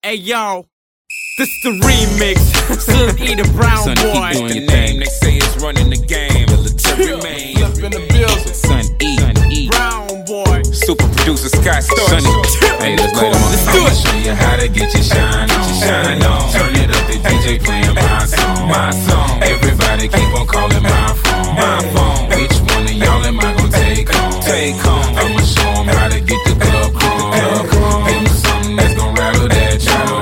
Hey yo, this the remix. Son E the Brown Son, Boy. keep doing The your name thing. they say is running the game. Military man. Up in the building. Son E. Brown Boy. Super producer Scott Storch. Sonny. Hey, let's light 'em up. Let's do I'ma it. show you how to get your shine on. Shine on. Turn it up, the DJ playing my song. My song. Everybody keep on calling my phone. My phone. Which one of y'all am I gonna take home? Take home. I'ma show 'em how to get the club on. Give 'em something that's gonna rattle that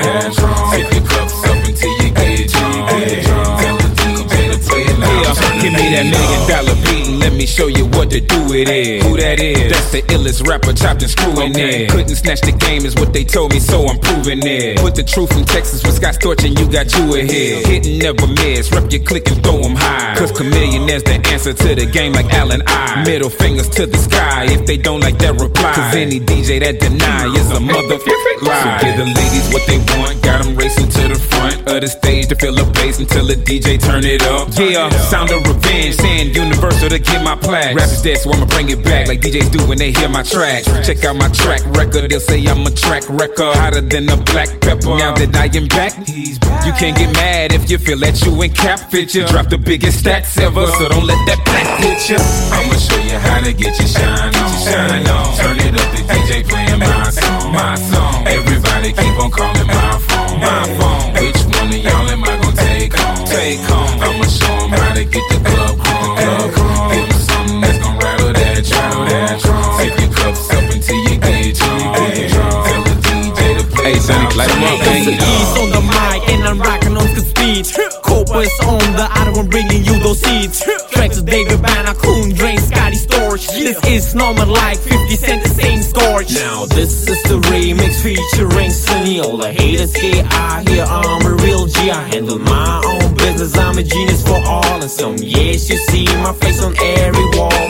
drum. Sip your cups up until you get drunk. Tell the DJ to play it loud. Yeah, give me that $1 million beat and let me show you what to do with it. Who that is? That's the illest rapper chopped and screwing it. Couldn't snatch the game is what they told me, so I'm proving it. Put the truth in Texas with Scott Storch and you got you ahead. Hit and never miss, rep your click and throw them high. Cause Chameleonaire's the answer to the game like Allen I. Middle fingers to the sky if they don't like that reply. Cause any DJ that deny is a motherfucking lie. So give the ladies what they want, got them racing to the front of the stage to feel the bass until the DJ turn it up. Yeah, sound of revenge, saying Universal to get my plaque. Rap is dead, so I'ma bring it back like DJs do when they hear my track. Check out my track record, they'll say I'm a track record, hotter than a black pepper. Now that I am back, you can't get mad if you feel that you ain't cap fit. You drop the biggest stats ever, so don't let that black hit you. I'ma show you how to get your shine on. Shine on. Turn it up, the DJ playing my song. My song. Everybody keep on calling my phone. My phone. Which one of y'all am I gonna take home? Take home. I'ma show 'em how to get the club on. Give 'em something that's gonna rattle that drum. Sip your cups up until you get drunk. Tell the DJ to play. Hey, Sonny, light 'em up, It's the man. East on the mic and I'm rocking on the speed. Copa's on the other one bringing you those seeds. Tracks of David Banner, Coon, Drain, Scotty Storch. This is normal like 50 Cent, the same Storch. Now this is the remix featuring Sonny. All the haters get out here, I'm a real G. I handle my own business, I'm a genius for all. And some years you see my face on every wall.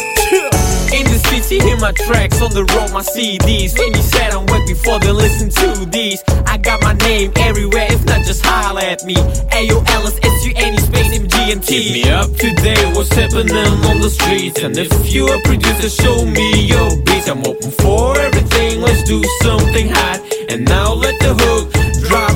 In the city, hear my tracks, on the road, my CDs. When you said I'm wet before, then listen to these. I got my name everywhere, if not just holla at me. AOLSSUNE space MGMT. Keep me up to date, what's happening on the streets. And if you're a producer, show me your beats. I'm open for everything, let's do something hot. And now let the hook drop.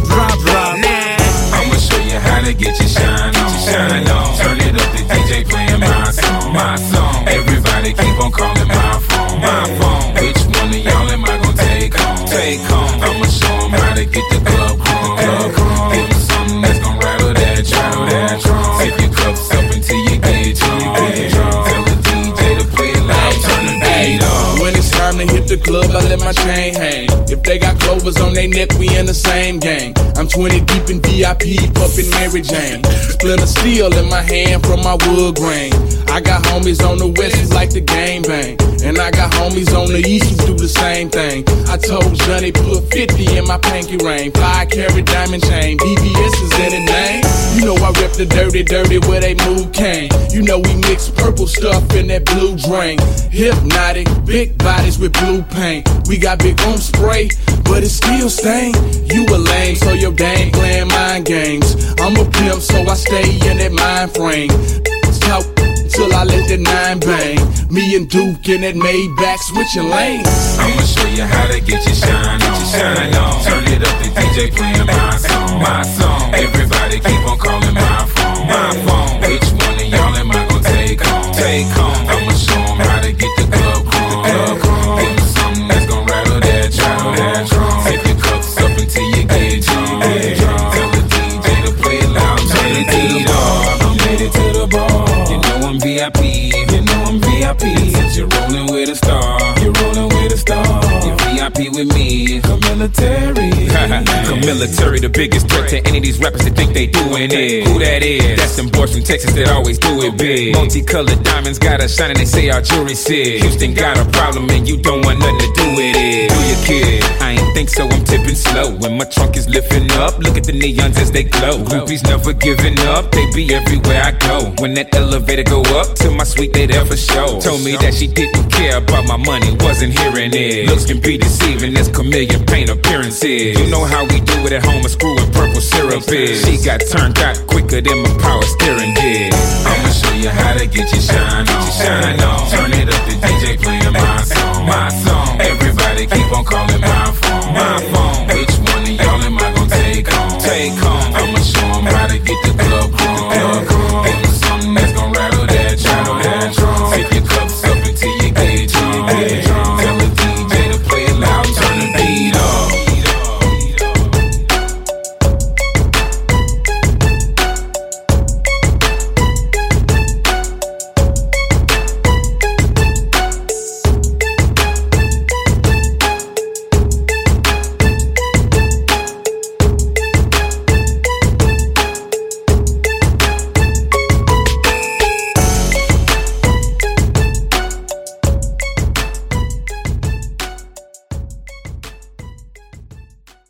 Nah, I'ma show you how to get your shine on. Shine on. Turn it up, the DJ playing my song. My song. Everybody keep on calling my phone. My phone. Which one of y'all am I gonna take home? Take home. I'ma show 'em how to get the club on. Give 'em something that's gonna rattle that drum. Sip your cups up until you get drunk. Tell the DJ to play it loud. Turn the beat up. When it's time to hit the club, I let my chain hang. If they got clovers on their neck, we in the same gang. I'm 20 deep in VIP, puffin' Mary Jane. Split a steel in my hand from my wood grain. I got homies on the west who like the game bang. And I got homies on the east who do the same thing. I told Johnny put 50 in my pinky ring. 5-carat diamond chain, BBS is in the name. You know I rep the dirty where they move cane. You know we mix purple stuff in that blue drain. Hypnotic, big bodies with blue paint. We got big room spray, but it still stain. You a lame, so your game playing mind games. I'm a pimp, so I stay in that mind frame. Talk till I let that 9 bang. Me and Duke in that Maybach switching lanes. I'ma show you how to get your shine on. Shine on. Turn it up, the DJ playing my song. My song. Everybody keep on calling my phone. My phone. Which one of y'all am I gonna take home? Take home. I'ma show 'em how to get the club on. Give 'em something that's gonna rattle that drum. Sip your cups up until you get drunk. Tell the DJ to play it loud. Turn the beat up. I'm headed to the bar. You know I'm VIP. You know I'm VIP. Since you're rolling with a star, you're rolling with a star. You're VIP with me, Military. Military, the biggest threat to any of these rappers that think they doing it. Who that is? That's them boys from Texas that always do it big. Multicolored diamonds got us shining, they say our jewelry said. Houston got a problem and you don't want nothing to do with it. Do you, kid? I ain't think so, I'm tipping slow. When my trunk is lifting up, look at the neons as they glow. Groupies never giving up, they be everywhere I go. When that elevator go up to my suite, they there for show. Told me that she didn't care about my money, wasn't hearing it. Looks can be deceiving, as chameleon paint appearances. You know how we do it at home, a screw and purple syrup is. She got turned out quicker than my power steering did. I'ma show you how to get your shine on. Shine on. Turn it up, the DJ playing my song. My song. Everybody keep on calling my phone. My phone.